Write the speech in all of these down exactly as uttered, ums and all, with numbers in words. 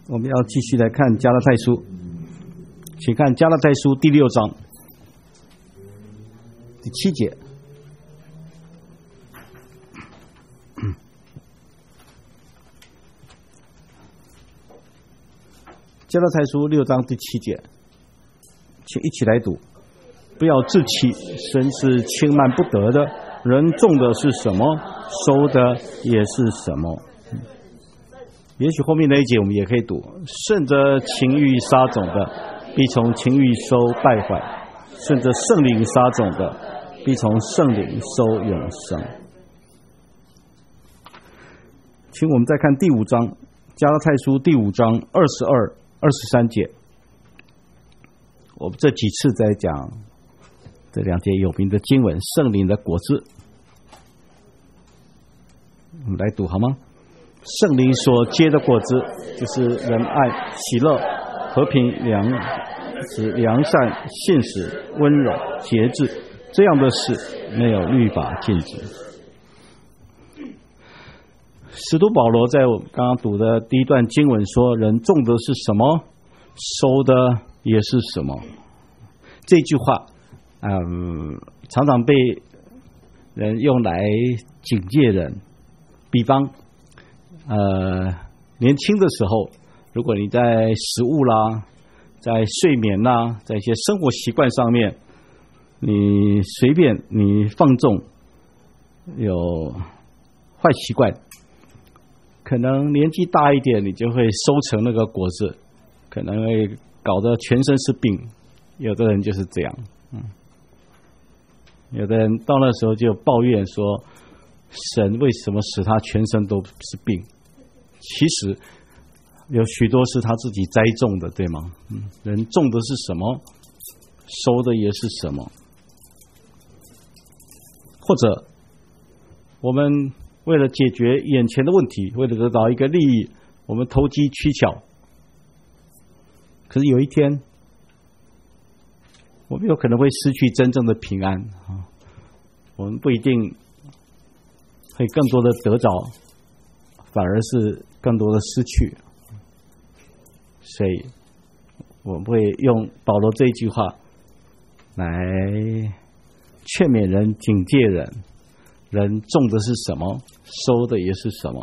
我们要继续来看加拉太书，请看加拉太书第六章第七节。加拉太书六章第七节，请一起来读。不要自欺，神是轻慢不得的，人种的是什么，收的也是什么。也许后面那一节我们也可以读：顺着情欲撒种的，必从情欲收败坏；顺着圣灵撒种的，必从圣灵收永生。请我们再看第五章，加拉太书第五章二十二、二十三节。我们这几次在讲这两节有名的经文，圣灵的果子。我们来读好吗？圣灵所结的果子，就是仁爱、喜乐、和平、良知、良善、信实、温柔、节制，这样的事没有律法禁止。使徒保罗在我们刚刚读的第一段经文说：人种的是什么，收的也是什么。这句话嗯，常常被人用来警戒人。比方呃，年轻的时候，如果你在食物啦，在睡眠啦，在一些生活习惯上面，你随便你放纵有坏习惯，可能年纪大一点，你就会收成那个果子，可能会搞得全身是病。有的人就是这样，嗯，有的人到那时候就抱怨说，神为什么使他全身都是病？其实有许多是他自己栽种的，对吗？嗯，人种的是什么，收的也是什么。或者我们为了解决眼前的问题，为了得到一个利益，我们投机取巧。可是有一天，我们有可能会失去真正的平安啊！我们不一定会更多的得着，反而是更多的失去。所以我们会用保罗这一句话来劝勉人、警戒人：人种的是什么，收的也是什么。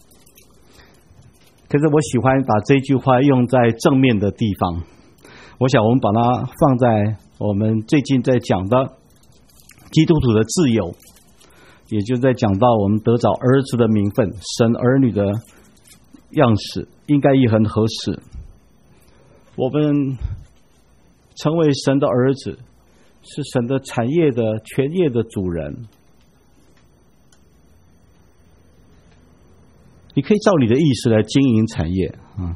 可是我喜欢把这句话用在正面的地方。我想我们把它放在我们最近在讲的基督徒的自由，也就在讲到我们得着儿子的名分，神儿女的样式，应该也很合适。我们成为神的儿子，是神的产业的全业的主人。你可以照你的意思来经营产业啊，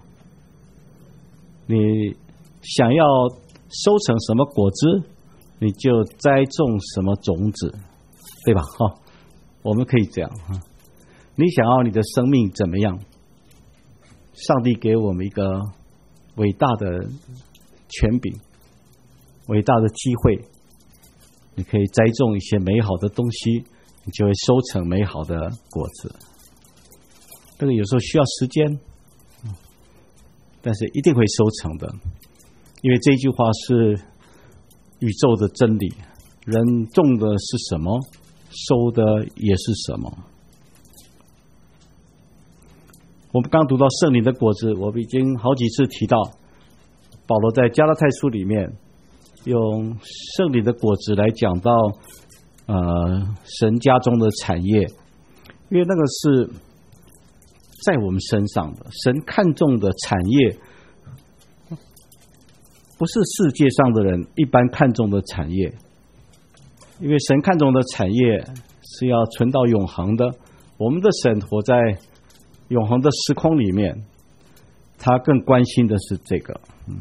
你想要收成什么果子，你就栽种什么种子，对吧？哈、哦，我们可以这样哈。你想要你的生命怎么样？上帝给我们一个伟大的权柄，伟大的机会，你可以栽种一些美好的东西，你就会收成美好的果子。这个有时候需要时间，但是一定会收成的。因为这句话是宇宙的真理，人种的是什么，收的也是什么。我们刚读到圣灵的果子，我们已经好几次提到，保罗在加拉太书里面用圣灵的果子来讲到呃神家中的产业，因为那个是在我们身上的，神看重的产业不是世界上的人一般看重的产业，因为神看重的产业是要存到永恒的。我们的神活在永恒的时空里面，他更关心的是这个。嗯，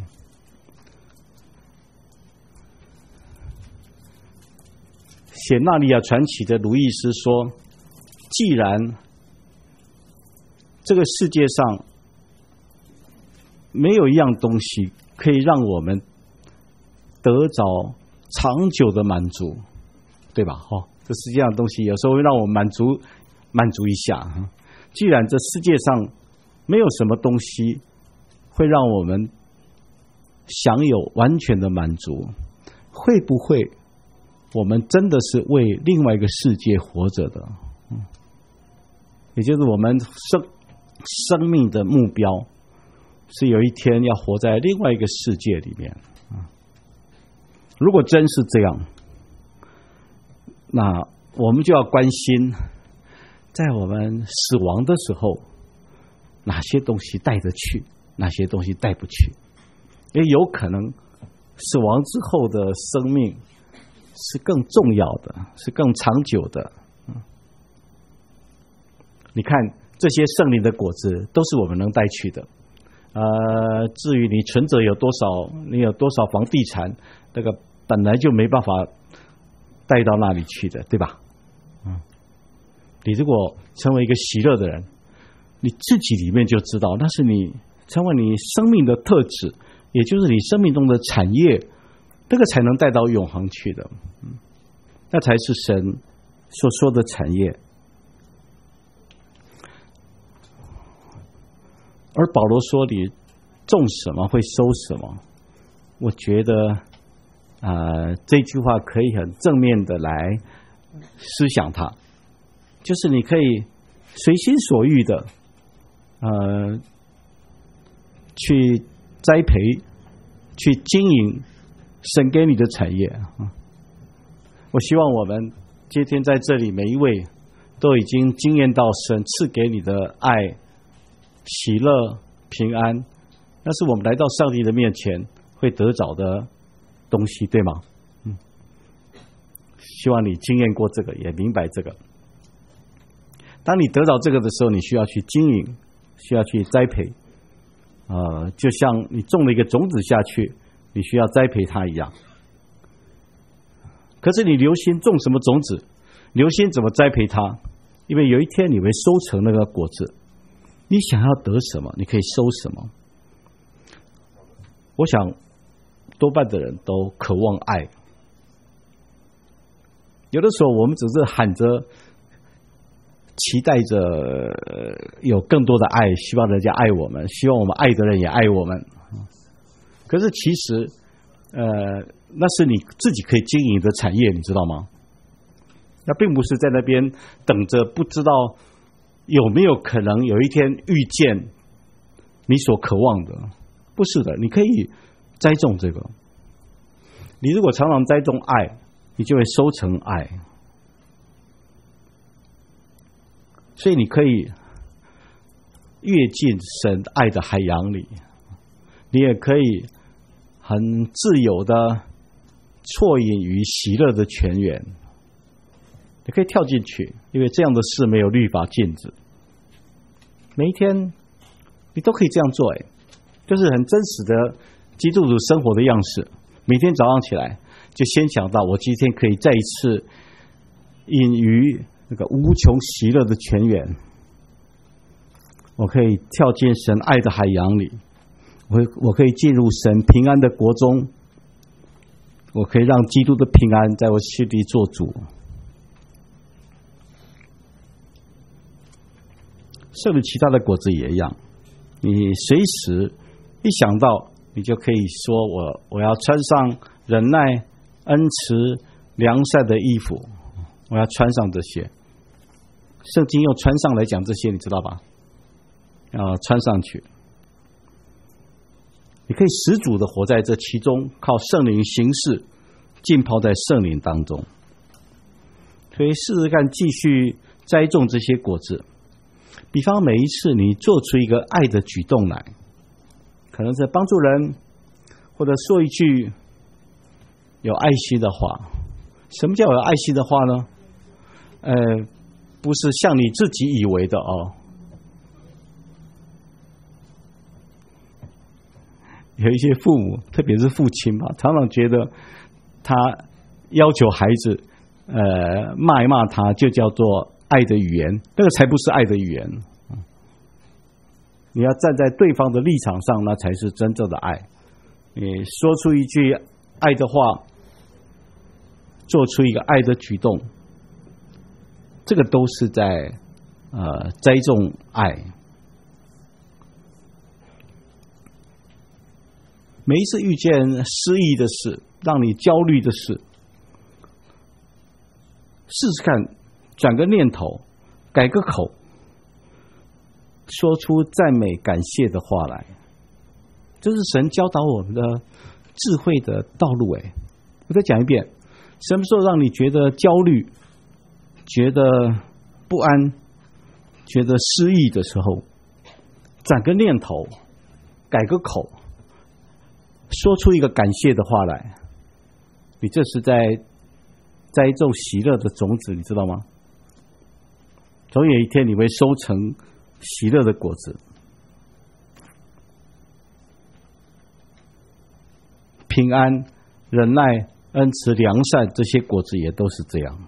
写《纳尼亚传奇》的鲁易斯说：既然这个世界上没有一样东西可以让我们得着长久的满足，对吧？哦，这世界上的东西有时候会让我们满足满足一下。既然这世界上没有什么东西会让我们享有完全的满足？会不会我们真的是为另外一个世界活着的？也就是我们生生命的目标是有一天要活在另外一个世界里面。如果真是这样，那我们就要关心，在我们死亡的时候，哪些东西带得去，哪些东西带不去。也有可能死亡之后的生命是更重要的，是更长久的。你看这些圣灵的果子都是我们能带去的。呃，至于你存折有多少，你有多少房地产，那个本来就没办法带到那里去的，对吧？嗯，你如果成为一个喜乐的人，你自己里面就知道，那是你成为你生命的特质，也就是你生命中的产业，这个才能带到永恒去的。嗯，那才是神所说的产业。而保罗说你种什么会收什么，我觉得啊、呃，这句话可以很正面的来思想它，就是你可以随心所欲的呃去栽培、去经营神给你的产业。我希望我们今天在这里每一位都已经经验到神赐给你的爱、喜乐、平安，那是我们来到上帝的面前会得着的东西，对吗？嗯，希望你经验过这个，也明白这个。当你得到这个的时候，你需要去经营，需要去栽培。呃，就像你种了一个种子下去，你需要栽培它一样。可是你留心种什么种子，留心怎么栽培它，因为有一天你会收成那个果子。你想要得什么，你可以收什么。我想多半的人都渴望爱，有的时候我们只是喊着期待着有更多的爱，希望人家爱我们，希望我们爱的人也爱我们。可是其实呃，那是你自己可以经营的产业，你知道吗？那并不是在那边等着不知道有没有可能有一天遇见你所渴望的。不是的，你可以栽种这个。你如果常常栽种爱，你就会收成爱。所以你可以跃进神爱的海洋里，你也可以很自由的啜饮于喜乐的泉源。你可以跳进去，因为这样的事没有律法禁止。每一天你都可以这样做，哎，就是很真实的基督徒生活的样式。每天早上起来就先想到，我今天可以再一次饮于那个无穷喜乐的泉源，我可以跳进神爱的海洋里，我我可以进入神平安的国中，我可以让基督的平安在我心里做主。甚至其他的果子也一样，你随时一想到，你就可以说我我要穿上忍耐、恩慈、良善的衣服，我要穿上这些。圣经用穿上来讲这些，你知道吧？要穿上去，你可以十足的活在这其中，靠圣灵行事，浸泡在圣灵当中。所以试试看，继续栽种这些果子。比方每一次你做出一个爱的举动来，可能是帮助人，或者说一句有爱心的话。什么叫有爱心的话呢？呃，不是像你自己以为的哦。有一些父母，特别是父亲吧，常常觉得他要求孩子呃骂一骂他，就叫做爱的语言，那个才不是爱的语言。你要站在对方的立场上，那才是真正的爱。你说出一句爱的话，做出一个爱的举动，这个都是在呃栽种爱。 每一次遇见失意的事，让你焦虑的事，试试看，转个念头，改个口，说出赞美感谢的话来。这是神教导我们的智慧的道路。哎，我再讲一遍，什么时候让你觉得焦虑、觉得不安、觉得失意的时候，转个念头，改个口，说出一个感谢的话来，你这是在栽种喜乐的种子，你知道吗？总有一天你会收成喜乐的果子。平安、忍耐、恩慈、良善，这些果子也都是这样。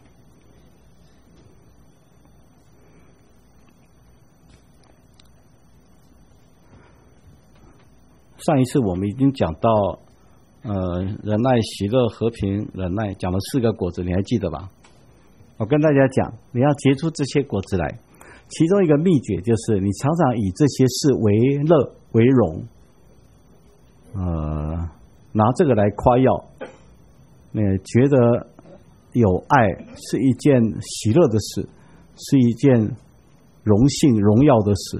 上一次我们已经讲到，呃，忍耐、喜乐、和平、忍耐，讲了四个果子，你还记得吧？我跟大家讲，你要结出这些果子来，其中一个秘诀就是你常常以这些事为乐为荣，呃，拿这个来夸耀，你觉得有爱是一件喜乐的事，是一件荣幸荣耀的事。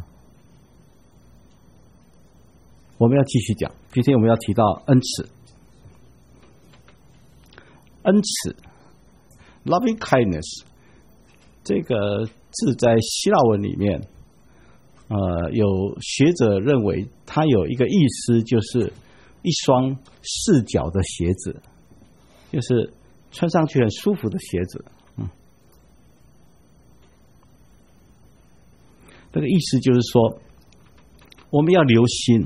我们要继续讲，今天我们要提到恩慈。恩慈 loving kindness 这个字在希腊文里面，呃，有学者认为它有一个意思，就是一双四脚的鞋子，就是穿上去很舒服的鞋子。嗯，这个意思就是说，我们要留心，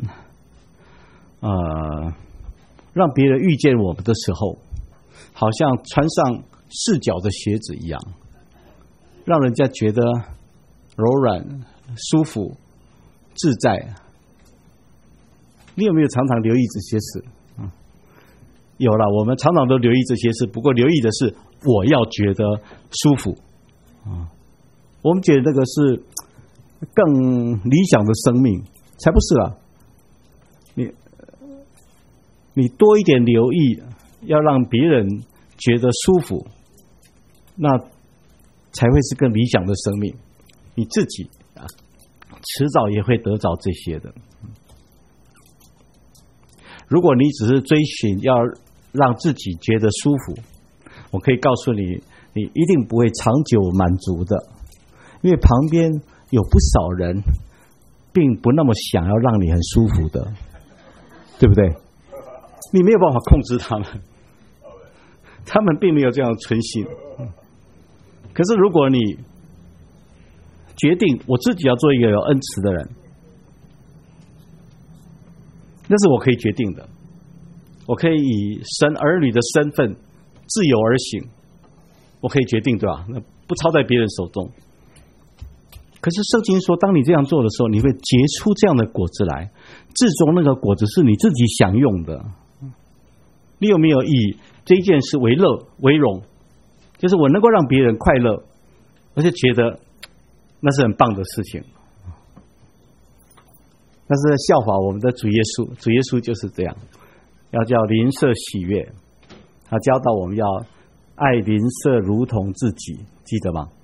呃，让别人遇见我们的时候，好像穿上四脚的鞋子一样，让人家觉得柔软、舒服、自在。你有没有常常留意这些事？嗯，有了，我们常常都留意这些事，不过留意的是我要觉得舒服。啊，我们觉得那个是更理想的生命，才不是啊！你你多一点留意，要让别人觉得舒服，那才会是更理想的生命。你自己啊，迟早也会得着这些的。如果你只是追寻要让自己觉得舒服，我可以告诉你，你一定不会长久满足的，因为旁边有不少人并不那么想要让你很舒服的，对不对？你没有办法控制他们，他们并没有这样的存心。可是如果你决定我自己要做一个有恩慈的人，那是我可以决定的，我可以以神儿女的身份自由而行，我可以决定，对吧？那不操在别人手中。可是圣经说，当你这样做的时候，你会结出这样的果子来，至终那个果子是你自己享用的。你有没有以这一件事为乐为荣？就是我能够让别人快乐，而且觉得那是很棒的事情。那是在效法我们的主耶稣，主耶稣就是这样，要叫邻舍喜悦。他教导我们要爱邻舍如同自己，记得吗？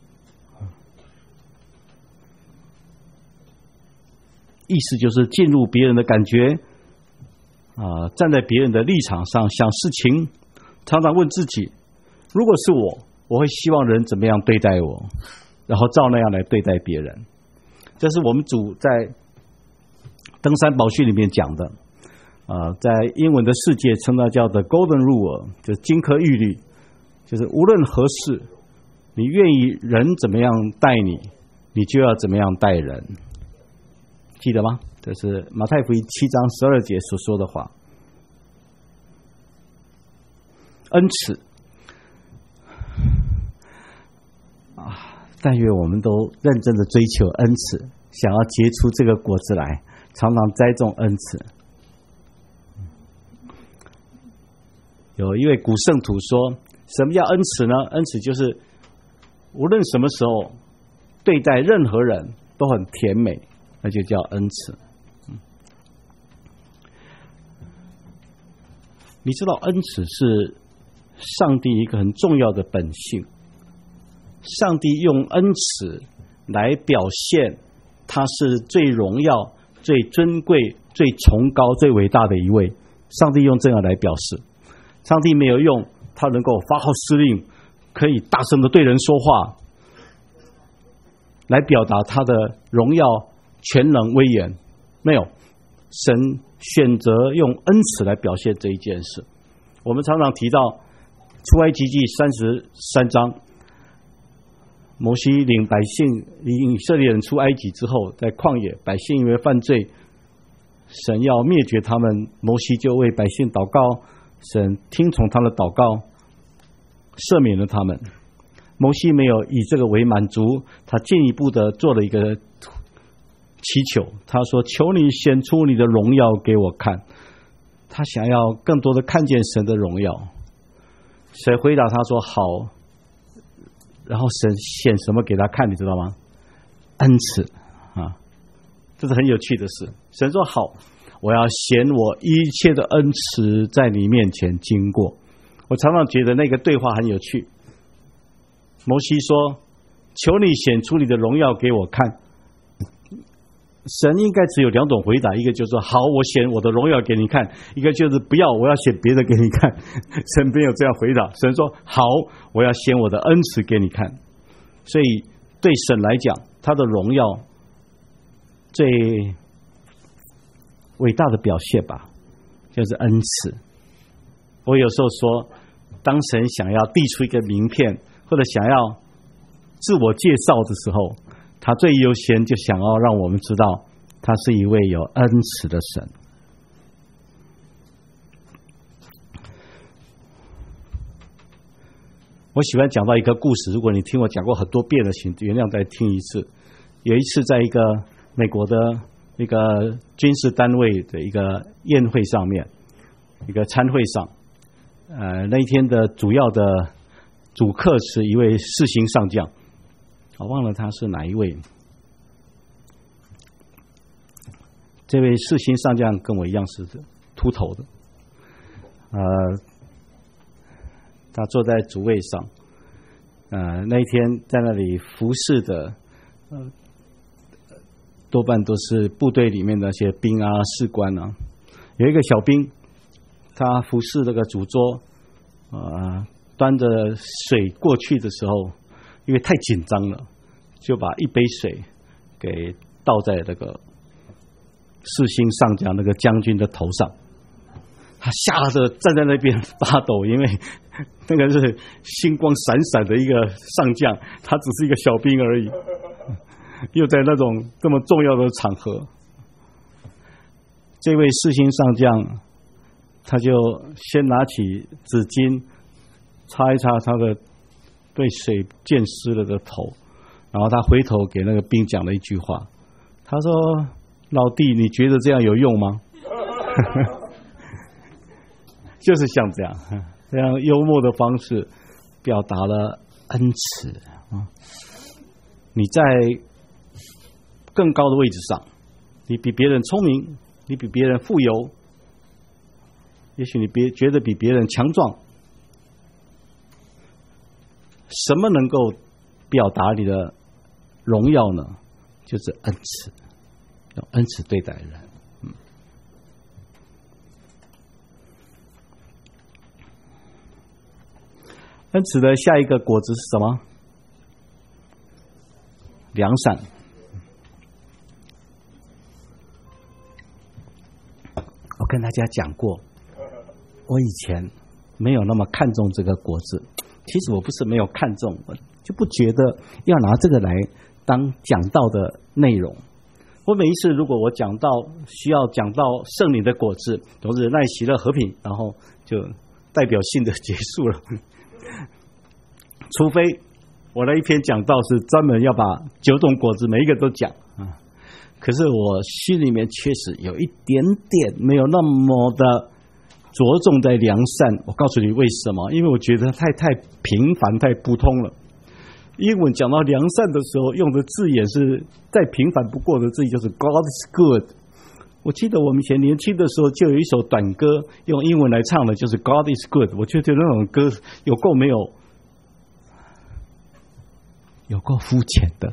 意思就是进入别人的感觉，啊、呃，站在别人的立场上想事情，常常问自己：如果是我，我会希望人怎么样对待我，然后照那样来对待别人。这是我们主在登山宝训里面讲的，啊、呃，在英文的世界称它叫 The Golden Rule， 就是金科玉律，就是无论何事，你愿意人怎么样待你，你就要怎么样待人。记得吗？这是马太福音七章十二节所说的话。恩慈啊，但愿我们都认真的追求恩慈，想要结出这个果子来，常常栽种恩慈。有一位古圣徒说，什么叫恩慈呢？恩慈就是无论什么时候对待任何人都很甜美，那就叫恩慈。 你知道恩慈是上帝一个很重要的本性，上帝用恩慈来表现他是最荣耀、最尊贵、最崇高、最伟大的一位。上帝用这样来表示，上帝没有用他能够发号施令，可以大声的对人说话，来表达他的荣耀、全能、威严。没有，神选择用恩慈来表现这一件事。我们常常提到出埃及记三十三章，摩西领百姓领以色列人出埃及之后，在旷野，百姓因为犯罪，神要灭绝他们，摩西就为百姓祷告，神听从他的祷告，赦免了他们。摩西没有以这个为满足，他进一步的做了一个祈求，他说：求你显出你的荣耀给我看。他想要更多的看见神的荣耀。神回答他说：好。然后神显什么给他看，你知道吗？恩慈啊，这是很有趣的事。神说：好，我要显我一切的恩慈在你面前经过。我常常觉得那个对话很有趣。摩西说：求你显出你的荣耀给我看。神应该只有两种回答，一个就是说好，我显我的荣耀给你看，一个就是不要，我要显别的给你看。神没有这样回答，神说好，我要显我的恩慈给你看。所以对神来讲，他的荣耀最伟大的表现吧，就是恩慈。我有时候说，当神想要递出一个名片，或者想要自我介绍的时候，他最优先就想要让我们知道他是一位有恩慈的神。我喜欢讲到一个故事，如果你听我讲过很多遍了，请原谅再听一次。有一次在一个美国的一个军事单位的一个宴会上面，一个餐会上，呃，那一天的主要的主客是一位四星上将，我忘了他是哪一位。这位四星上将跟我一样是秃头的，呃，他坐在主位上，呃，那一天在那里服侍的，呃，多半都是部队里面的那些兵啊、士官啊。有一个小兵，他服侍这个主桌，呃，端着水过去的时候，因为太紧张了，就把一杯水给倒在那个四星上将那个将军的头上。他吓得站在那边发抖，因为那个是星光闪闪的一个上将，他只是一个小兵而已，又在那种这么重要的场合。这位四星上将他就先拿起纸巾擦一擦他的被水溅湿了的头，然后他回头给那个兵讲了一句话，他说：老弟，你觉得这样有用吗？就是像这样这样幽默的方式表达了恩慈啊！你在更高的位置上，你比别人聪明，你比别人富有，也许你别觉得比别人强壮，什么能够表达你的荣耀呢？就是恩慈，用恩慈对待人。嗯，恩慈的下一个果子是什么？良善。我跟大家讲过，我以前没有那么看重这个果子。其实我不是没有看重，我就不觉得要拿这个来当讲道的内容。我每一次如果我讲到需要讲到圣灵的果子，都是忍耐、喜乐、和平，然后就代表性的结束了。除非我那一篇讲道是专门要把九种果子每一个都讲啊，可是我心里面确实有一点点没有那么的着重在良善。我告诉你为什么？因为我觉得太太平凡、太普通了。英文讲到良善的时候，用的字眼是再平凡不过的字，就是 God is good。 我记得我们以前年轻的时候就有一首短歌，用英文来唱的，就是 God is good。我觉得那种歌有够没有，有够肤浅的，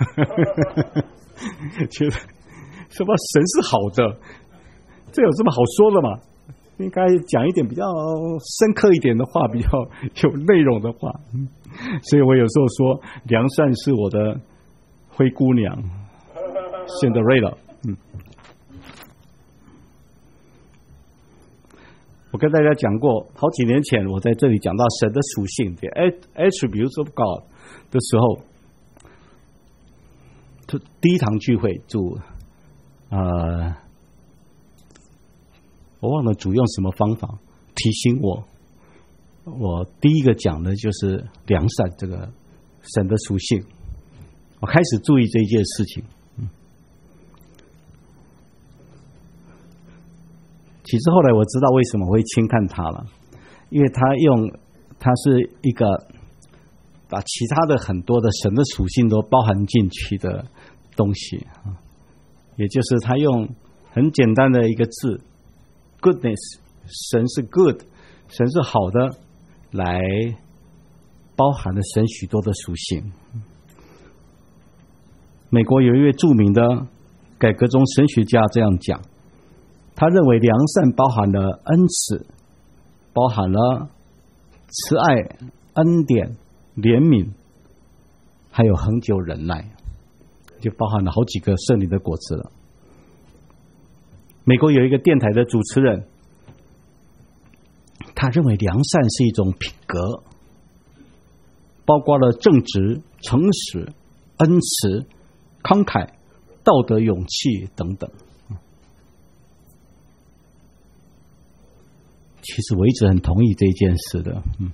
觉得什么神是好的，这有这么好说的吗？应该讲一点比较深刻一点的话，比较有内容的话。所以我有时候说，良善是我的灰姑娘 Cinderella。嗯，我跟大家讲过，好几年前我在这里讲到神的属性 ，the attributes of God 的时候，第一堂聚会主呃。我忘了主用什么方法提醒我，我第一个讲的就是良善这个神的属性，我开始注意这一件事情。嗯，其实后来我知道为什么会轻看他了，因为他用他是一个把其他的很多的神的属性都包含进去的东西啊，也就是他用很简单的一个字。Goodness， 神是 good， 神是好的，来包含了神许多的属性。美国有一位著名的改革中神学家这样讲，他认为良善包含了恩慈，包含了慈爱、恩典、怜悯，还有恒久忍耐，就包含了好几个圣灵的果子了。美国有一个电台的主持人，他认为良善是一种品格，包括了正直、诚实、恩慈、慷慨、道德、勇气等等。其实我一直很同意这件事的。嗯，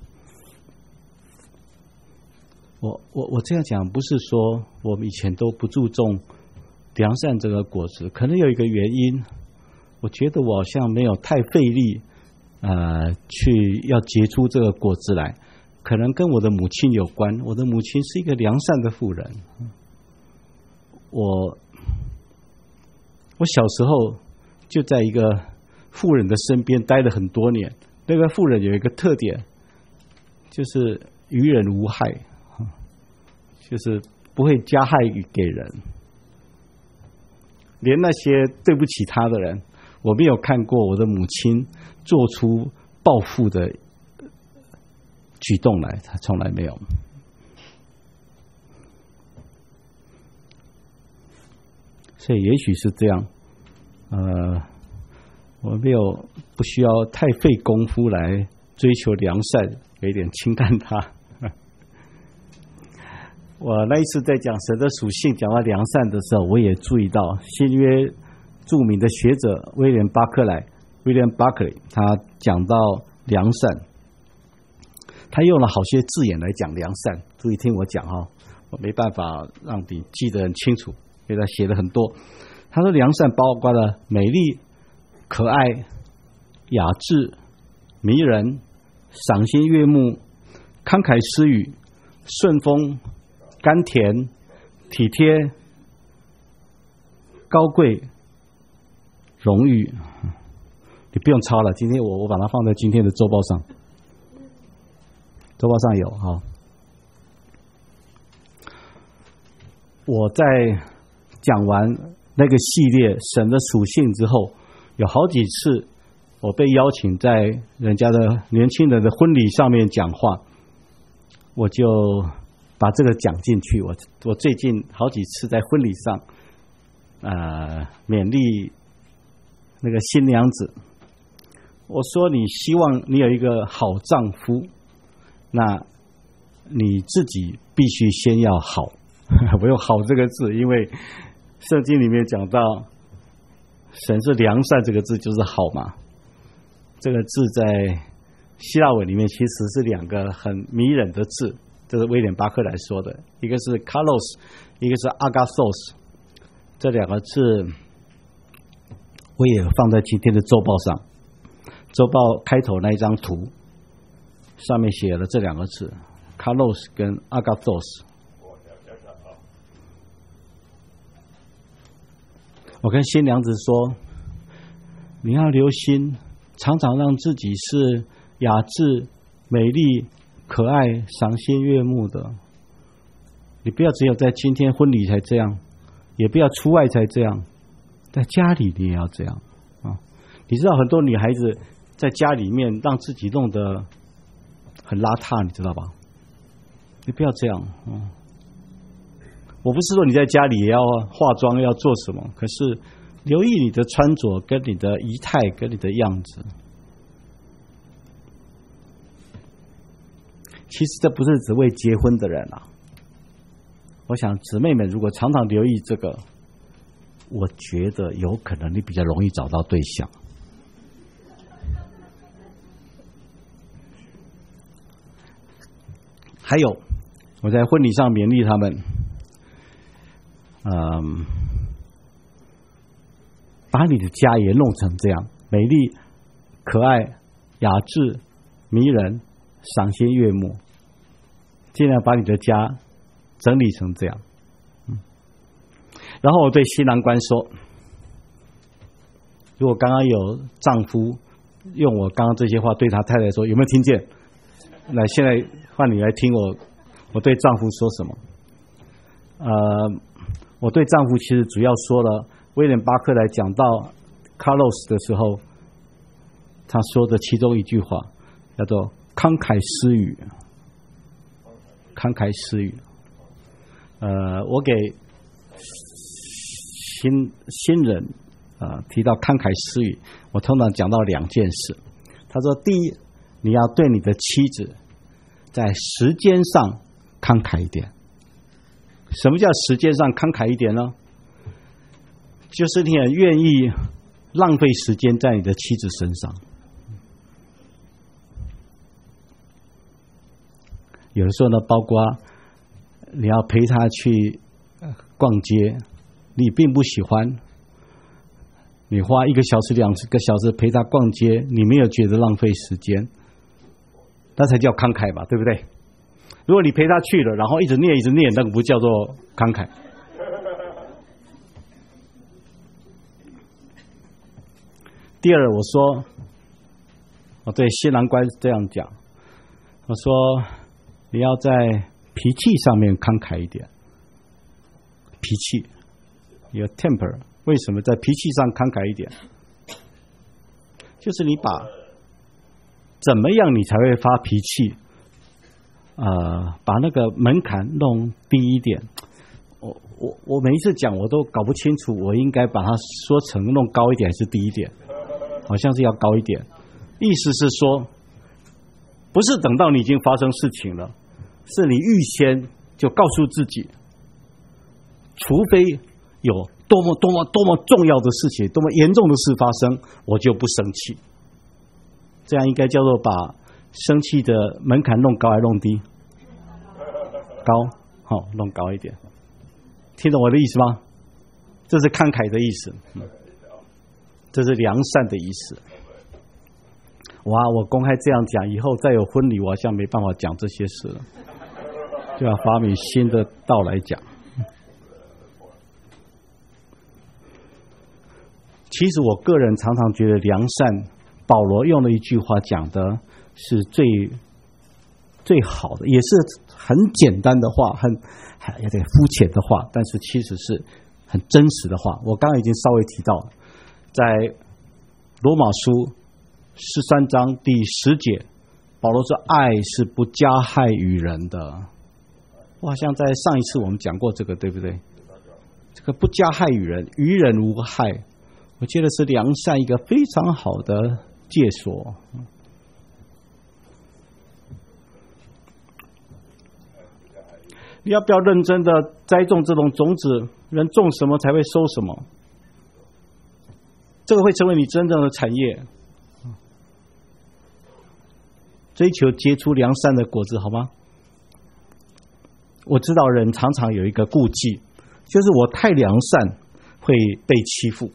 我我我这样讲不是说我们以前都不注重良善这个果子，可能有一个原因。我觉得我好像没有太费力，呃，去要结出这个果子来，可能跟我的母亲有关。我的母亲是一个良善的妇人，我我小时候就在一个妇人的身边待了很多年。那个妇人有一个特点，就是于人无害，就是不会加害给人，连那些对不起他的人。我没有看过我的母亲做出报复的举动来，她从来没有。所以也许是这样，呃，我没有不需要太费功夫来追求良善，有一点轻看他。我那一次在讲神的属性，讲到良善的时候，我也注意到新约著名的学者威廉巴克莱 （William Buckley） 他讲到良善，他用了好些字眼来讲良善。注意听我讲哈，我没办法让你记得很清楚，因为他写了很多。他说良善包括了美丽、可爱、雅致、迷人、赏心悦目、慷慨施予、顺风、甘甜、体贴、高贵、荣誉。你不用抄了，今天我我把它放在今天的周报上，周报上有哈。我在讲完那个系列神的属性之后，有好几次我被邀请在人家的年轻人的婚礼上面讲话，我就把这个讲进去。我我最近好几次在婚礼上，呃，勉励那个新娘子，我说你希望你有一个好丈夫，那你自己必须先要好。我用好这个字，因为圣经里面讲到神是良善这个字就是好嘛。这个字在希腊文里面其实是两个很迷人的字，这是威廉巴克来说的，一个是 kalos， 一个是 agathos。 这两个字我也放在今天的周报上，周报开头那一张图上面写了这两个字 kalos 跟 agathos。我跟新娘子说， 你要留心，常常让自己是雅致、美丽、可爱、赏心悦目的。你不要只有在今天婚礼才这样，也不要出外才这样，在家里你也要这样啊！你知道很多女孩子在家里面让自己弄得很邋遢，你知道吧？你不要这样。嗯，我不是说你在家里也要化妆要做什么，可是留意你的穿着跟你的仪态跟你的样子。其实这不是只为结婚的人啊。我想姊妹们如果常常留意这个，我觉得有可能你比较容易找到对象。还有我在婚礼上勉励他们，嗯，把你的家也弄成这样美丽、可爱、雅致、迷人、赏心悦目，尽量把你的家整理成这样。嗯，然后我对新郎官说，如果刚刚有丈夫用我刚刚这些话对他太太说，有没有听见？来，现在换你来听我我对丈夫说什么。呃，我对丈夫其实主要说了威廉巴克来讲到 Carlos 的时候，他说的其中一句话叫做慷慨施予。慷慨施予。呃，我给新新人呃提到慷慨施予，我通常讲到两件事。他说，第一，你要对你的妻子在时间上慷慨一点。什么叫时间上慷慨一点呢？就是你很愿意浪费时间在你的妻子身上。有的时候呢，包括你要陪她去逛街，你并不喜欢，你花一个小时、两个小时陪她逛街，你没有觉得浪费时间，那才叫慷慨吧，对不对？如果你陪她去了，然后一直念一直念，那个不叫做慷慨。第二，我说我对新郎官这样讲，我说你要在脾气上面慷慨一点。脾气 your temper， 为什么在脾气上慷慨一点？就是你把怎么样你才会发脾气，呃，把那个门槛弄低一点。我我我每一次讲我都搞不清楚，我应该把它说成弄高一点还是低一点？好像是要高一点，意思是说，不是等到你已经发生事情了，是你预先就告诉自己，除非有多么多么多么重要的事情，多么严重的事发生，我就不生气。这样应该叫做把生气的门槛弄高还弄低？高，好、哦，弄高一点。听懂我的意思吗？这是慷慨的意思，嗯，这是良善的意思。哇，我公开这样讲，以后再有婚礼，我好像没办法讲这些事了，就要发明新的道来讲。其实我个人常常觉得良善，保罗用了一句话讲的是最最好的，也是很简单的话，很有点肤浅的话，但是其实是很真实的话。我刚刚已经稍微提到了，在罗马书十三章第十节，保罗说爱是不加害于人的。我好像在上一次我们讲过这个，对不对？这个不加害于人，于人无害，我觉得是良善一个非常好的介所。你要不要认真的栽种这种种子？人种什么才会收什么，这个会成为你真正的产业。追求结出良善的果子，好吗？我知道人常常有一个顾忌，就是我太良善会被欺负。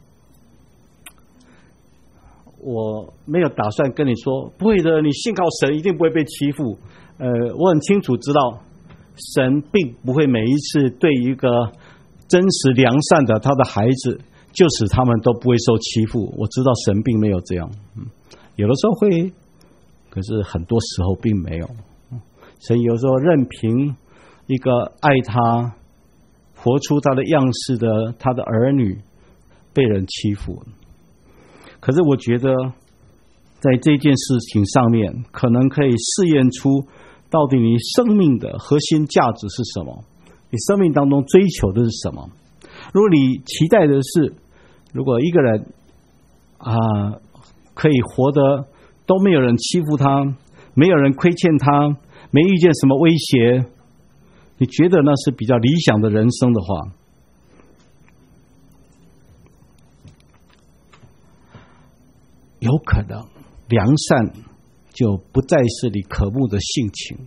我没有打算跟你说不会的，你信靠神一定不会被欺负。呃，我很清楚知道神并不会每一次对一个真实良善的他的孩子就使他们都不会受欺负。我知道神并没有这样，嗯，有的时候会，可是很多时候并没有。神有时候任凭一个爱他、活出他的样式的他的儿女被人欺负。可是我觉得在这件事情上面，可能可以试验出到底你生命的核心价值是什么，你生命当中追求的是什么。如果你期待的是，如果一个人啊、呃、可以活得都没有人欺负他，没有人亏欠他，没遇见什么威胁，你觉得那是比较理想的人生的话，有可能良善就不再是你渴慕的性情，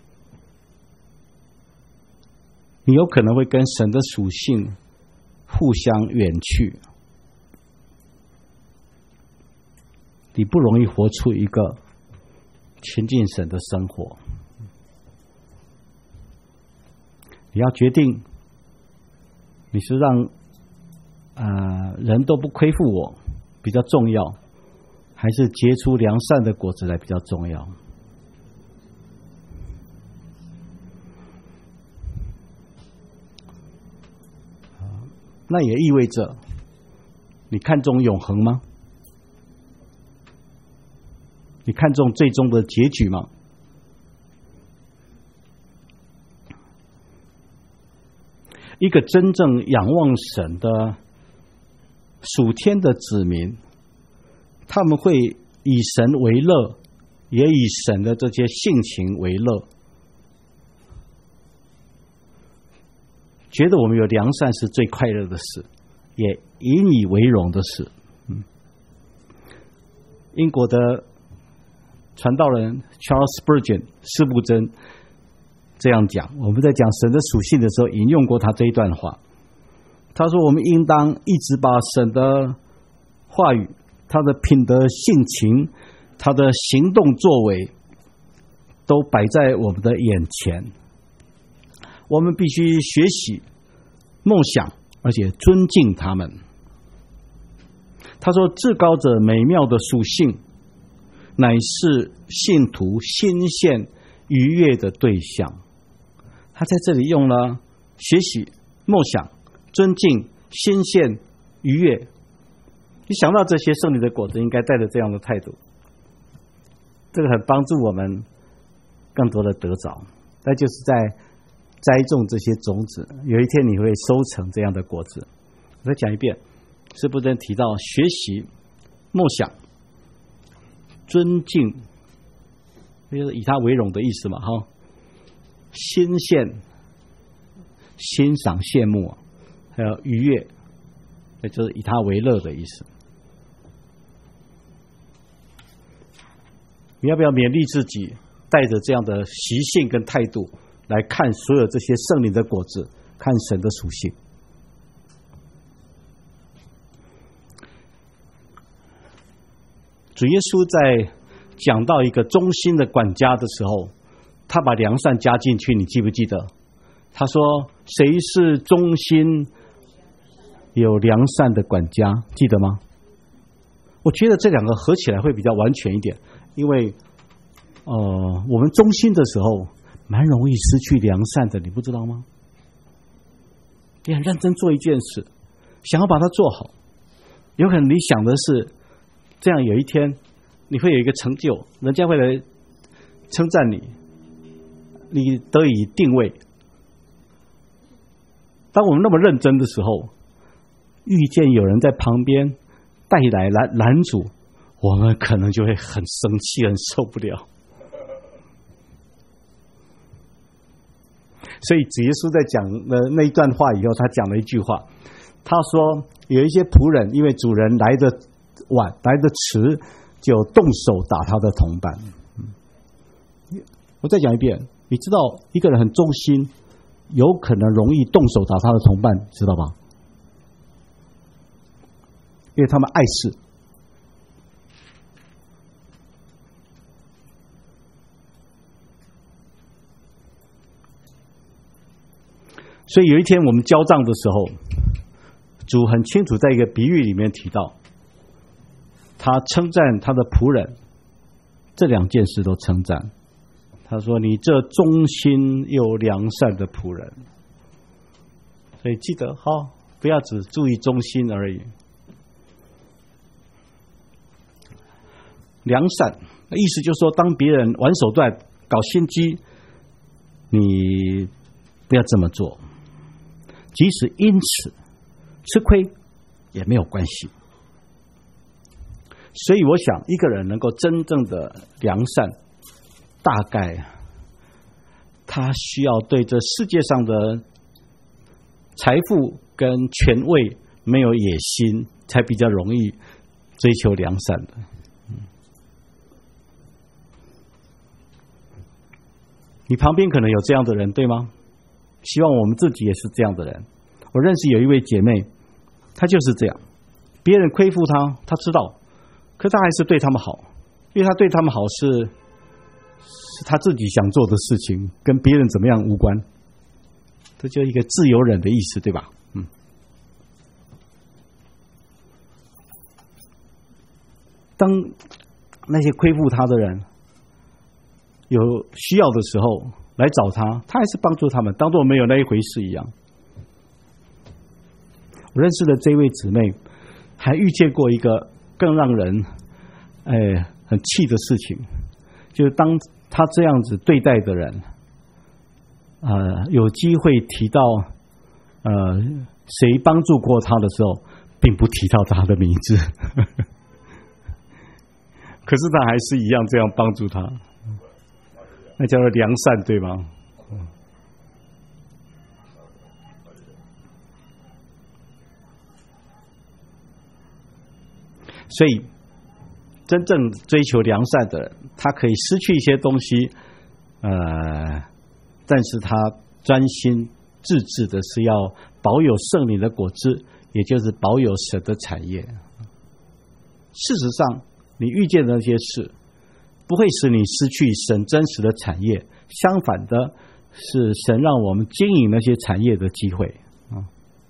你有可能会跟神的属性互相远去，你不容易活出一个亲近神的生活。你要决定，你是让呃人都不亏负我比较重要，还是结出良善的果子来比较重要？那也意味着你看重永恒吗？你看重最终的结局吗？一个真正仰望神的属天的子民，他们会以神为乐，也以神的这些性情为乐，觉得我们有良善是最快乐的事，也引以为荣的事。嗯，英国的传道人 Charles Spurgeon 司布真这样讲，我们在讲神的属性的时候引用过他这一段话。他说，我们应当一直把神的话语、他的品德性情、他的行动作为都摆在我们的眼前，我们必须学习、梦想，而且尊敬他们。他说，至高者美妙的属性乃是信徒心献愉悦的对象。他在这里用了学习、梦想、尊敬、心献、愉悦。你想到这些圣灵的果子，应该带着这样的态度，这个很帮助我们更多的得着。那就是在栽种这些种子，有一天你会收成这样的果子。我再讲一遍，司布真提到学习、梦想、尊敬，就是以他为荣的意思嘛，哈。心献、欣赏、羡慕，还有愉悦，那就是以他为乐的意思。你要不要勉励自己，带着这样的习性跟态度来看所有这些圣灵的果子，看神的属性？主耶稣在讲到一个忠心的管家的时候，他把良善加进去，你记不记得？他说，谁是忠心有良善的管家，记得吗？我觉得这两个合起来会比较完全一点，因为呃，我们忠心的时候蛮容易失去良善的，你不知道吗？你很认真做一件事，想要把它做好，有可能你想的是这样，有一天你会有一个成就，人家会来称赞你，你得以定位。当我们那么认真的时候，遇见有人在旁边带来拦拦阻，我们可能就会很生气，很受不了。所以主耶稣在讲了那一段话以后，他讲了一句话，他说有一些仆人因为主人来得晚来得迟，就动手打他的同伴。我再讲一遍，你知道一个人很忠心，有可能容易动手打他的同伴，知道吧？因为他们碍事。所以有一天我们交账的时候， 主很清楚在一个比喻里面提到，他称赞他的仆人，这两件事都称赞。他说：“你这忠心又良善的仆人。”所以记得好，不要只注意忠心而已。良善意思就是说，当别人玩手段、搞心机，你不要这么做，即使因此吃亏也没有关系。所以我想，一个人能够真正的良善，大概他需要对这世界上的财富跟权位没有野心，才比较容易追求良善的。你旁边可能有这样的人，对吗？希望我们自己也是这样的人。我认识有一位姐妹，她就是这样，别人亏负她，她知道，可她还是对他们好，因为她对他们好是是她自己想做的事情，跟别人怎么样无关。这就一个自由人的意思，对吧？嗯。当那些亏负她的人有需要的时候来找他，他还是帮助他们，当作没有那一回事一样。我认识的这位姊妹还遇见过一个更让人哎很气的事情，就是当他这样子对待的人，呃，有机会提到呃谁帮助过他的时候，并不提到他的名字，可是他还是一样这样帮助他。那叫做良善，对吗？所以，真正追求良善的人，他可以失去一些东西，呃，但是他专心致志的是要保有圣灵的果子，也就是保有神的产业。事实上，你遇见的那些事，不会使你失去神真实的产业，相反的是神让我们经营那些产业的机会啊。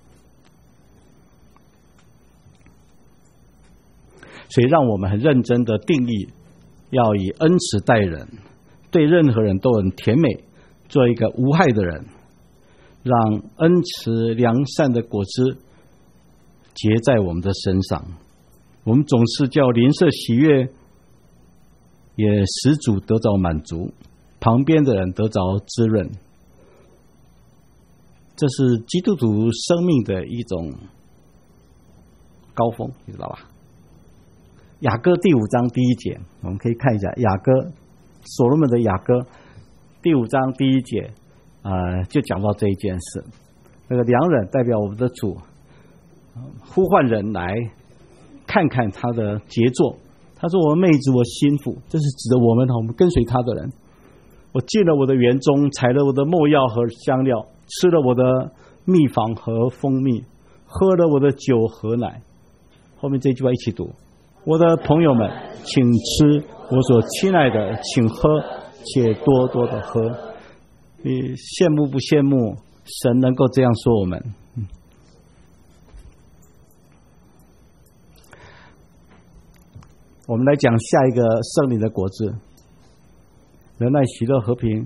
所以让我们很认真的定义，要以恩慈待人，对任何人都很甜美，做一个无害的人，让恩慈良善的果子结在我们的身上。我们总是叫邻舍喜悦，也使主得着满足，旁边的人得着滋润。这是基督徒生命的一种高峰，你知道吧？雅歌第五章第一节，我们可以看一下雅歌，所罗门的雅歌第五章第一节，呃，就讲到这一件事。那个良人代表我们的主，呼唤人来看看他的杰作。他说：“我妹子，我心腹。”这是指的我们，我们跟随他的人。我进了我的园中，采了我的没药和香料，吃了我的蜜房和蜂蜜，喝了我的酒和奶。后面这句话一起读：我的朋友们，请吃；我所亲爱的，请喝，且多多的喝。你羡慕不羡慕神能够这样说我们？我们来讲下一个圣灵的果子：仁爱、喜乐、和平，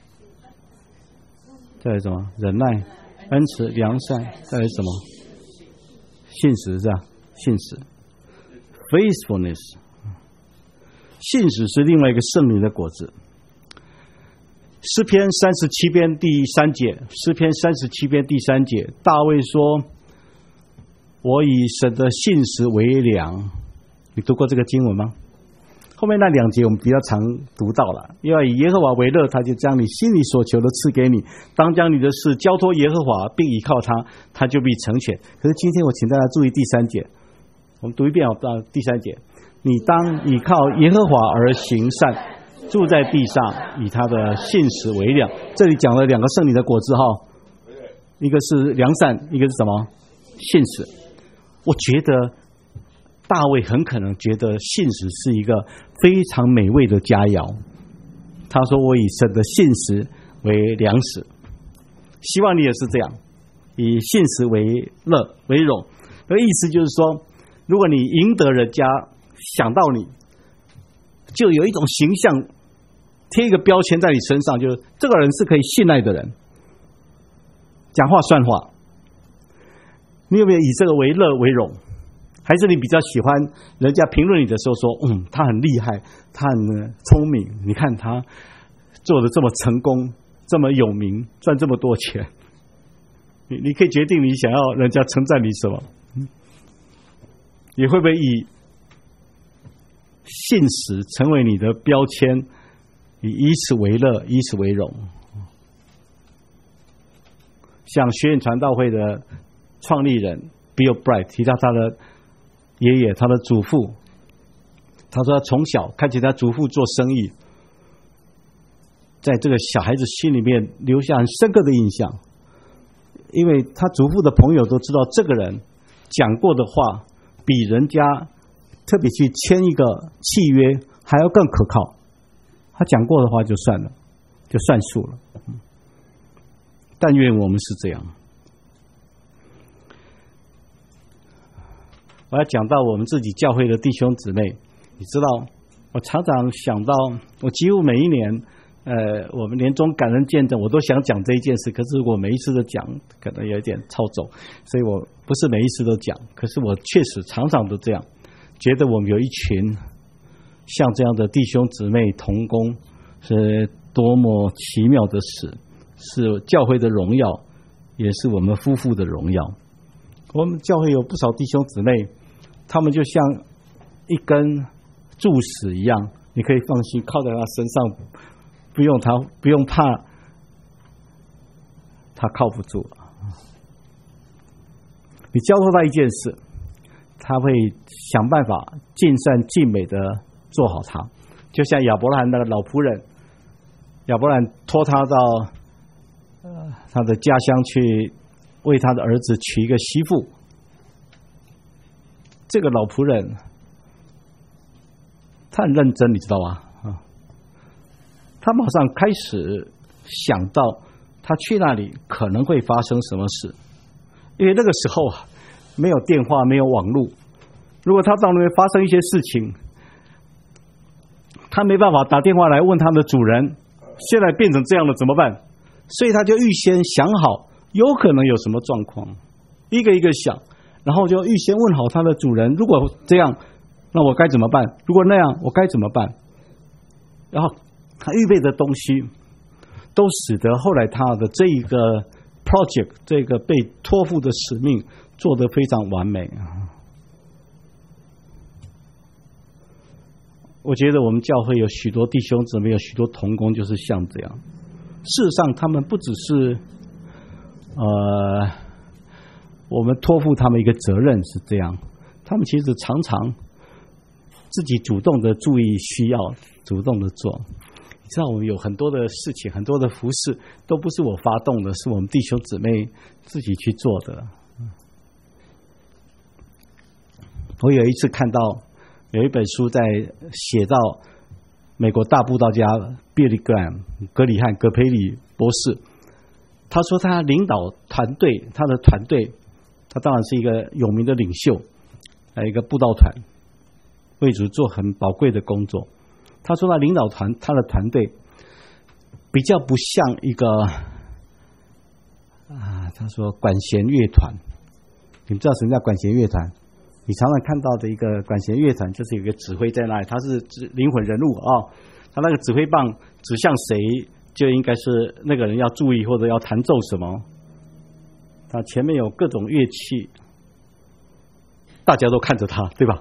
再来什么？忍耐、恩慈、良善，再来什么？信实是吧？信实 ，faithfulness。信实是另外一个圣灵的果子。诗篇三十七篇第三节，诗篇三十七篇第三节，大卫说：“我以神的信实为粮。”你读过这个经文吗？后面那两节我们比较常读到了，要以耶和华为乐，他就将你心里所求的赐给你；当将你的事交托耶和华，并倚靠他，他就必成全。可是今天我请大家注意第三节，我们读一遍啊，第三节：你当倚靠耶和华而行善，住在地上，以他的信实为粮。这里讲了两个圣灵的果子哈，一个是良善，一个是什么？信实。我觉得大卫很可能觉得信实是一个非常美味的佳肴，他说：“我以神的信实为粮食。”希望你也是这样，以信实为乐为荣。 的意思就是说，如果你赢得人家想到你，就有一种形象贴一个标签在你身上，就是这个人是可以信赖的人，讲话算话。你有没有以这个为乐为荣？还是你比较喜欢人家评论你的时候说，嗯，他很厉害，他很聪明，你看他做的这么成功，这么有名，赚这么多钱，你你可以决定你想要人家称赞你什么。你会不会以信实成为你的标签，以以此为乐，以此为荣？像学院传道会的创立人 Bill Bright 提到他的爷爷，他的祖父，他说他从小看见他祖父做生意，在这个小孩子心里面留下很深刻的印象，因为他祖父的朋友都知道这个人讲过的话比人家特别去签一个契约还要更可靠，他讲过的话就算了，就算数了。但愿我们是这样。我要讲到我们自己教会的弟兄姊妹，你知道，我常常想到，我几乎每一年，呃，我们年终感恩见证，我都想讲这一件事，可是我每一次都讲，可能有点超走，所以我不是每一次都讲，可是我确实常常都这样，觉得我们有一群像这样的弟兄姊妹同工，是多么奇妙的事，是教会的荣耀，也是我们夫妇的荣耀。我们教会有不少弟兄姊妹，他们就像一根柱石一样，你可以放心靠在他身上，不用他不用怕他靠不住。你交托他一件事，他会想办法尽善尽美的做好它。就像亚伯拉罕那个老仆人，亚伯拉罕托他到呃他的家乡去为他的儿子娶一个媳妇，这个老仆人他很认真，你知道吗？啊，他马上开始想到他去那里可能会发生什么事，因为那个时候啊没有电话，没有网络，如果他到那边发生一些事情，他没办法打电话来问他的主人，现在变成这样了怎么办？所以他就预先想好有可能有什么状况，一个一个想，然后就预先问好他的主人，如果这样，那我该怎么办？如果那样，我该怎么办？然后他预备的东西，都使得后来他的这一个 project， 这个被托付的使命做得非常完美。我觉得我们教会有许多弟兄姊妹，有许多同工，就是像这样。事实上，他们不只是呃，我们托付他们一个责任是这样，他们其实常常自己主动的注意需要，主动的做。你知道，我们有很多的事情，很多的服事，都不是我发动的，是我们弟兄姊妹自己去做的。我有一次看到有一本书在写到美国大布道家 Billy Graham 格里汉·格培里博士，他说他领导团队，他的团队，他当然是一个有名的领袖，还有一个布道团，为主做很宝贵的工作。他说他领导团，他的团队比较不像一个啊，他说管弦乐团。你们知道什么叫管弦乐团？你常常看到的一个管弦乐团，就是有一个指挥在那里，他是灵魂人物啊、哦，他那个指挥棒指向谁，就应该是那个人要注意或者要弹奏什么。他前面有各种乐器，大家都看着他，对吧？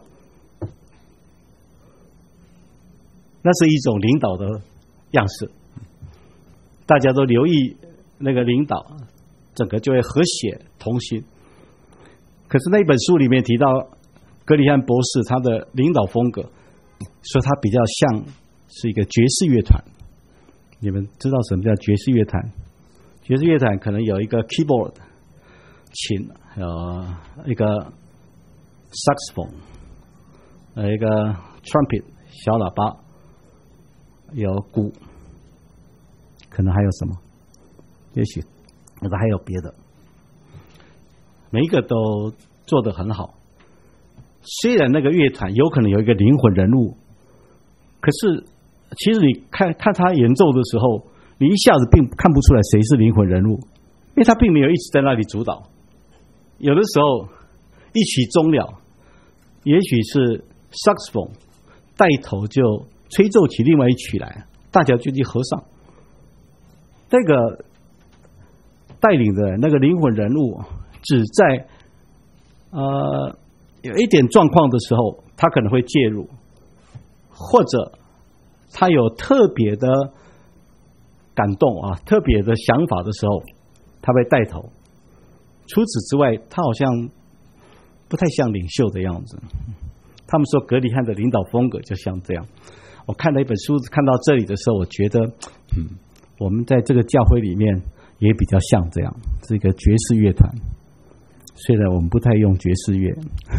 那是一种领导的样式，大家都留意那个领导，整个就会和谐同心。可是那一本书里面提到格里汉博士他的领导风格，说他比较像是一个爵士乐团。你们知道什么叫爵士乐团？爵士乐团可能有一个 keyboard 琴，有一个 saxophone， 有一个 trumpet 小喇叭，有鼓，可能还有什么？也许可能还有别的。每一个都做得很好。虽然那个乐团有可能有一个灵魂人物，可是其实你看看他演奏的时候，你一下子并看不出来谁是灵魂人物，因为他并没有一直在那里主导。有的时候一曲终了，也许是萨克斯风带头就吹奏起另外一曲来，大家就去合上。这个带领的那个灵魂人物，只在呃有一点状况的时候，他可能会介入，或者他有特别的感动啊，特别的想法的时候，他会带头。除此之外，他好像不太像领袖的样子。他们说格里汉的领导风格就像这样。我看了一本书，看到这里的时候，我觉得，嗯，我们在这个教会里面也比较像这样，是一个爵士乐团。虽然我们不太用爵士乐，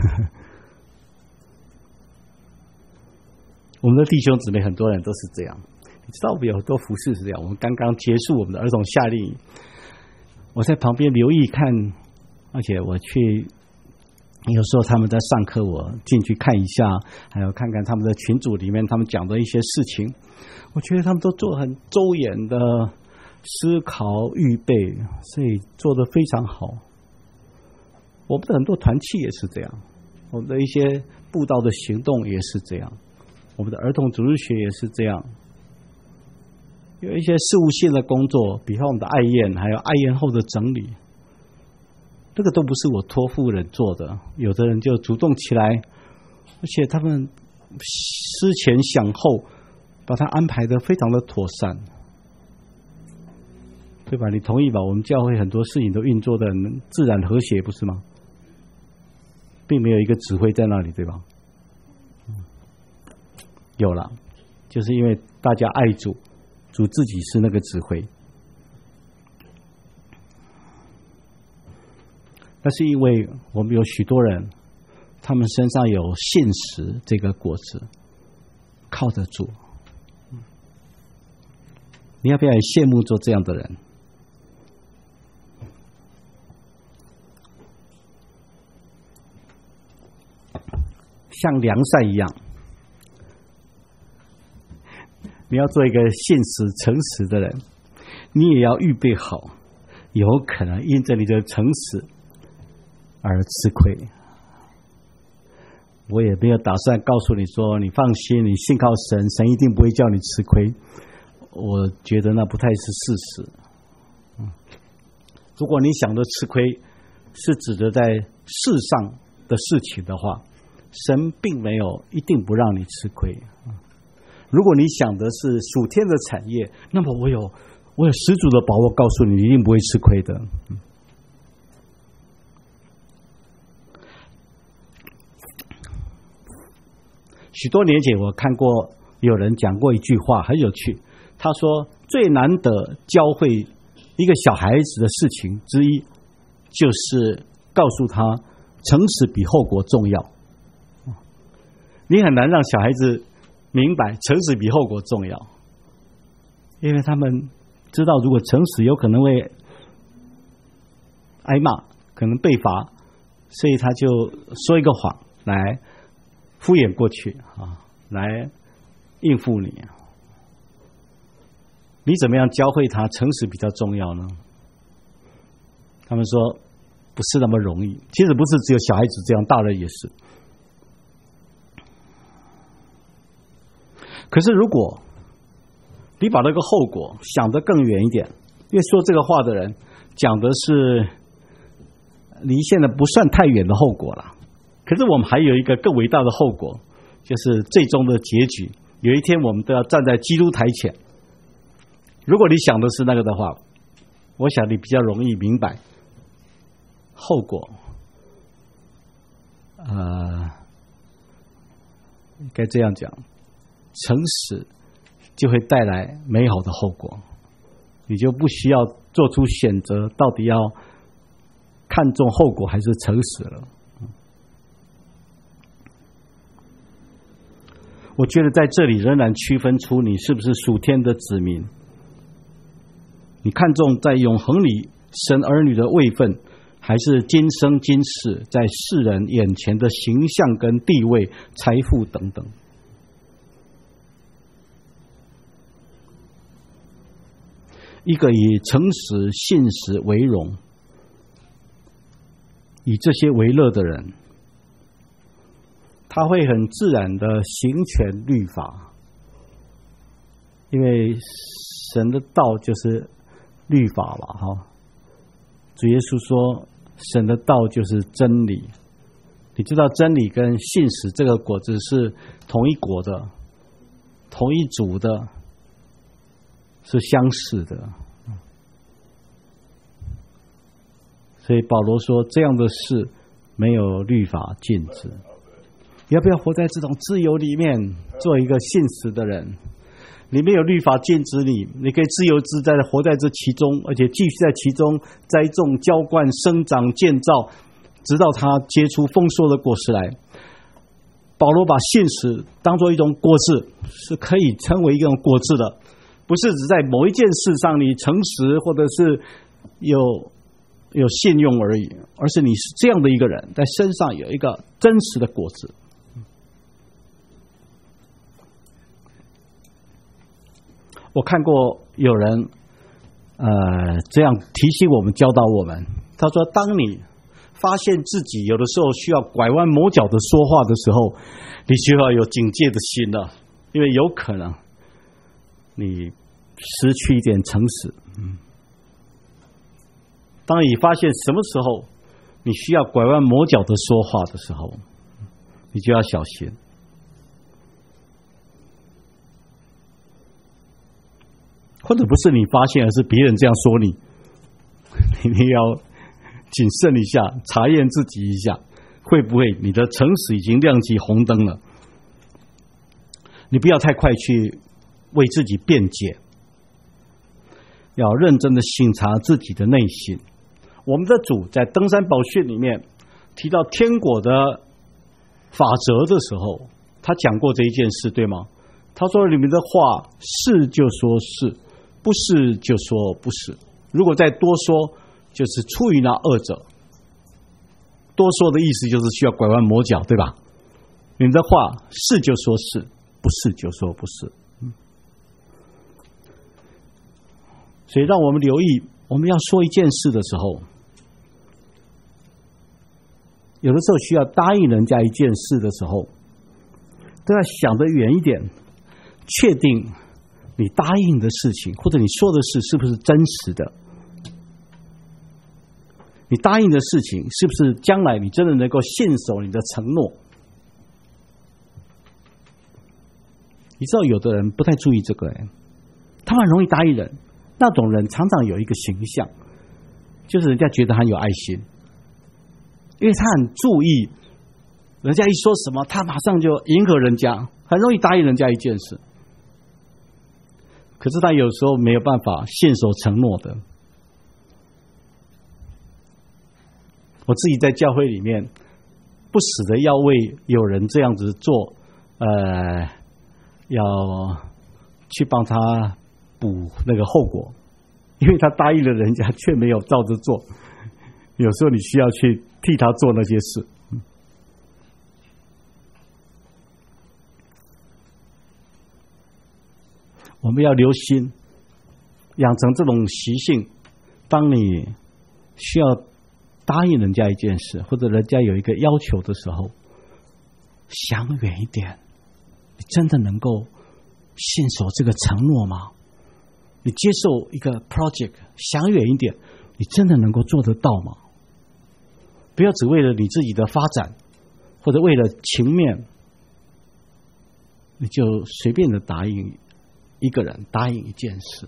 我们的弟兄姊妹很多人都是这样。你知道我们有很多服事是这样。我们刚刚结束我们的儿童夏令营，我在旁边留意看，而且我去。有时候他们在上课，我进去看一下，还有看看他们的群组里面他们讲的一些事情，我觉得他们都做很周延的思考预备，所以做得非常好。我们的很多团契也是这样，我们的一些布道的行动也是这样，我们的儿童主日学也是这样。有一些事务性的工作，比方我们的爱宴，还有爱宴后的整理，这个都不是我托付人做的，有的人就主动起来，而且他们思前想后，把它安排得非常的妥善，对吧？你同意吧？我们教会很多事情都运作的自然和谐，不是吗？并没有一个指挥在那里，对吧？有了，就是因为大家爱主，主自己是那个指挥。那是因为我们有许多人，他们身上有信实这个果子，靠得住。你要不要也羡慕做这样的人？像良善一样，你要做一个信实诚实的人，你也要预备好，有可能因着你的诚实而吃亏。我也没有打算告诉你说，你放心，你信靠神，神一定不会叫你吃亏。我觉得那不太是事实。如果你想的吃亏是指的在世上的事情的话，神并没有一定不让你吃亏。如果你想的是属天的产业，那么我有我有十足的把握告诉你，你一定不会吃亏的。许多年前我看过有人讲过一句话，很有趣。他说最难得教会一个小孩子的事情之一，就是告诉他诚实比后果重要。你很难让小孩子明白诚实比后果重要，因为他们知道如果诚实有可能会挨骂，可能被罚，所以他就说一个谎来敷衍过去啊，来应付你。你怎么样教会他诚实比较重要呢？他们说不是那么容易。其实不是只有小孩子这样，大人也是。可是如果你把那个后果想得更远一点，因为说这个话的人讲的是离现在不算太远的后果了，可是我们还有一个更伟大的后果，就是最终的结局。有一天我们都要站在基督台前。如果你想的是那个的话，我想你比较容易明白后果。呃，该这样讲，诚实就会带来美好的后果，你就不需要做出选择，到底要看重后果还是诚实了。我觉得在这里仍然区分出你是不是属天的子民。你看重在永恒里神儿女的位分， 还是今生今世在世人眼前的形象跟地位、财富等等。一个以诚实、信实为荣，以这些为乐的人，他会很自然的行权律法，因为神的道就是律法嘛，哈。主耶稣说，神的道就是真理。你知道真理跟信实这个果子是同一果的，同一族的，是相似的。所以保罗说，这样的事没有律法禁止。要不要活在这种自由里面，做一个信实的人？里面有律法禁止你，你可以自由自在的活在这其中，而且继续在其中栽种、浇灌、生长、建造，直到它结出丰硕的果实来。保罗把信实当作一种果子，是可以称为一种果子的，不是只在某一件事上你诚实或者是有有信用而已，而是你是这样的一个人，在身上有一个真实的果子。我看过有人呃这样提醒我们、教导我们，他说，当你发现自己有的时候需要拐弯抹角的说话的时候，你需要有警戒的心了，因为有可能你失去一点诚实。嗯，当你发现什么时候你需要拐弯抹角的说话的时候，你就要小心。或者不是你发现，而是别人这样说你，你要谨慎一下，查验自己一下，会不会你的诚实已经亮起红灯了？你不要太快去为自己辩解，要认真的省察自己的内心。我们的主在登山宝训里面提到天国的法则的时候，他讲过这一件事，对吗？他说，你们的话是就说是，不是就说不是，如果再多说，就是出于那恶者。多说的意思就是需要拐弯抹角，对吧？你们的话是就说是，不是就说不是。所以让我们留意，我们要说一件事的时候，有的时候需要答应人家一件事的时候，都要想得远一点，确定你答应的事情或者你说的事是不是真实的，你答应的事情是不是将来你真的能够信守你的承诺。你知道有的人不太注意这个，他们很容易答应人，那种人常常有一个形象，就是人家觉得很有爱心，因为他很注意人家一说什么，他马上就迎合人家，很容易答应人家一件事。可是他有时候没有办法信守承诺的。我自己在教会里面不死的要为有人这样子做，呃，要去帮他补那个后果，因为他答应了人家却没有照着做，有时候你需要去替他做那些事。我们要留心，养成这种习性。当你需要答应人家一件事，或者人家有一个要求的时候，想远一点，你真的能够信守这个承诺吗？你接受一个 project， 想远一点，你真的能够做得到吗？不要只为了你自己的发展，或者为了情面，你就随便的答应一个人，答应一件事。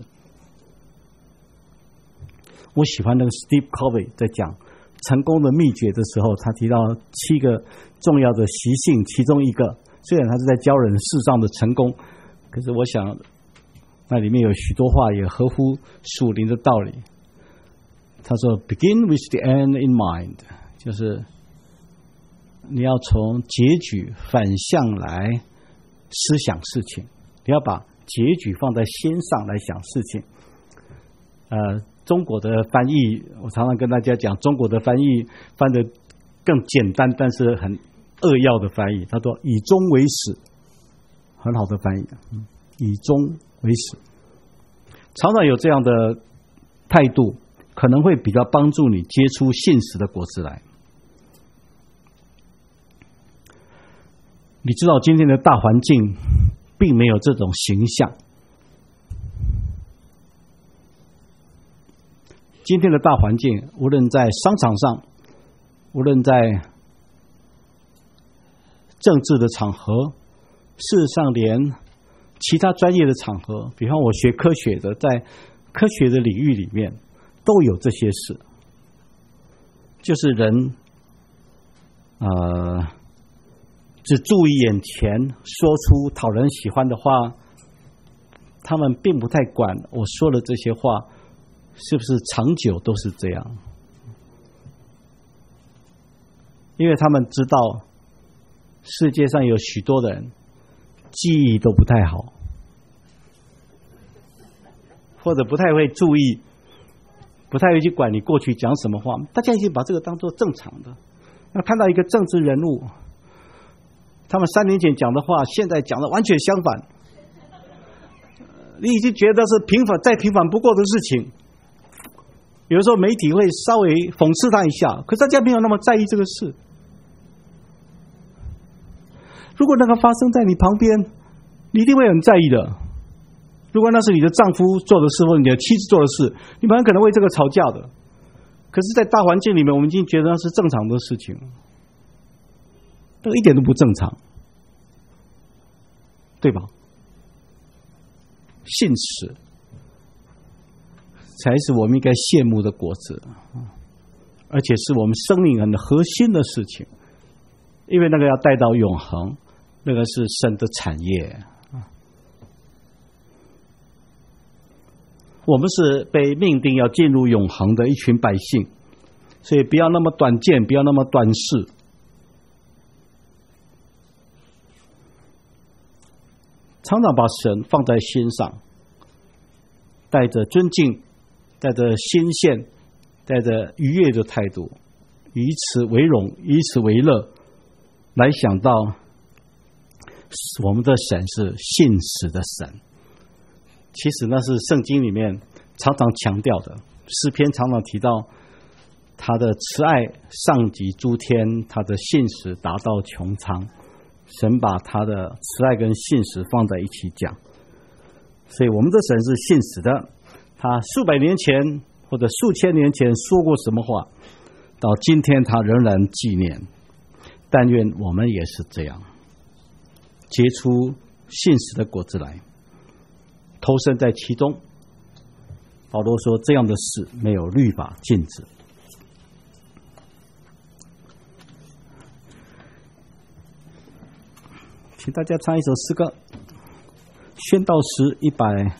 我喜欢那个 Steve Covey 在讲成功的秘诀的时候，他提到七个重要的习性，其中一个虽然他是在教人世上的成功，可是我想那里面有许多话也合乎属灵的道理。他说 Begin with the end in mind， 就是你要从结局反向来思想事情，你要把结局放在心上来想事情。呃， 中国的翻译，我常常跟大家讲，中国的翻译翻得更简单，但是很扼要的翻译。他说以终为始，很好的翻译，以终为始。常常有这样的态度，可能会比较帮助你结出信实的果子来。你知道今天的大环境并没有这种形象。今天的大环境，无论在商场上，无论在政治的场合，事实上连其他专业的场合，比方我学科学的，在科学的领域里面都有这些事，就是人呃只注意眼前，说出讨人喜欢的话，他们并不太管我说的这些话是不是长久都是这样，因为他们知道世界上有许多人记忆都不太好，或者不太会注意，不太会去管你过去讲什么话，大家已经把这个当作正常的。那看到一个政治人物，他们三年前讲的话，现在讲的完全相反，你已经觉得是平凡再平凡不过的事情。有的时候媒体会稍微讽刺他一下，可是大家没有那么在意这个事。如果那个发生在你旁边，你一定会很在意的。如果那是你的丈夫做的事，或你的妻子做的事，你们很可能为这个吵架的。可是在大环境里面，我们已经觉得那是正常的事情，这个一点都不正常，对吧？信实才是我们应该羡慕的果子，而且是我们生命很核心的事情，因为那个要带到永恒，那个是神的产业。我们是被命定要进入永恒的一群百姓，所以不要那么短见，不要那么短视。常常把神放在心上，带着尊敬，带着新鲜，带着愉悦的态度，以此为荣，以此为乐，来想到我们的神是信实的神。其实那是圣经里面常常强调的，诗篇常常提到他的慈爱上及诸天，他的信实达到穹苍。神把他的慈爱跟信实放在一起讲，所以我们的神是信实的。他数百年前或者数千年前说过什么话，到今天他仍然纪念。但愿我们也是这样，结出信实的果子来，投身在其中。保罗说，这样的事没有律法禁止。请大家唱一首诗歌，宣道诗一百